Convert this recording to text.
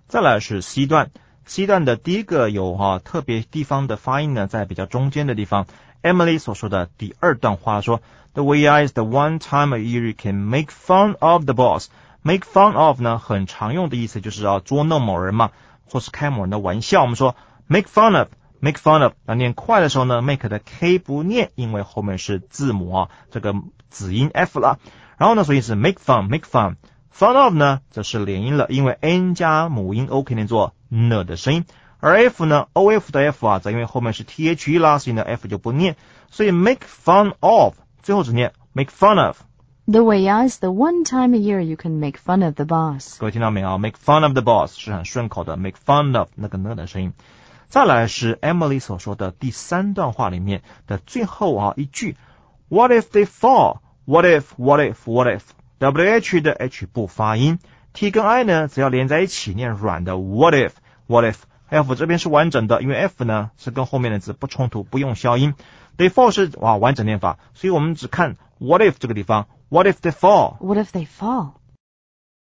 再来是 C 段 ，C 段的第一个有特别地方的发音呢，在比较中间的地方。Emily 所说的第二段话说 The way is the one time a year you can make fun of the boss。Make fun of 呢，很常用的意思就是捉弄某人嘛，或是开某人的玩笑。我们说 make fun of。make fun of， 那念快的时候呢 make 的 K 不念，因为后面是字母这个子音 F 了。然后呢，所以是 make fun。make fun。fun of 呢，则是连音了，因为 N 加母音 O 可以念作 N 的声音。而 F 呢 ，OF 的 F则因为后面是 THE 啦，所以呢 F 就不念。所以 make fun of 最后只念 make fun of。The way is the one time a year you can make fun of the boss。 各位听到没有 ？make fun of the boss 是很顺口的 ，make fun of 那个 N 的声音。再来是 Emily 所说的第三段话里面的最后一句 What if they fall? What if? What if? What if? WH 的 H 不发音 T 跟 I 呢只要连在一起念软的 What if? What if? F 这边是完整的，因为 F 呢是跟后面的字不冲突，不用消音。They fall 是完整念法，所以我们只看 What if 这个地方 What if they fall? What if they fall?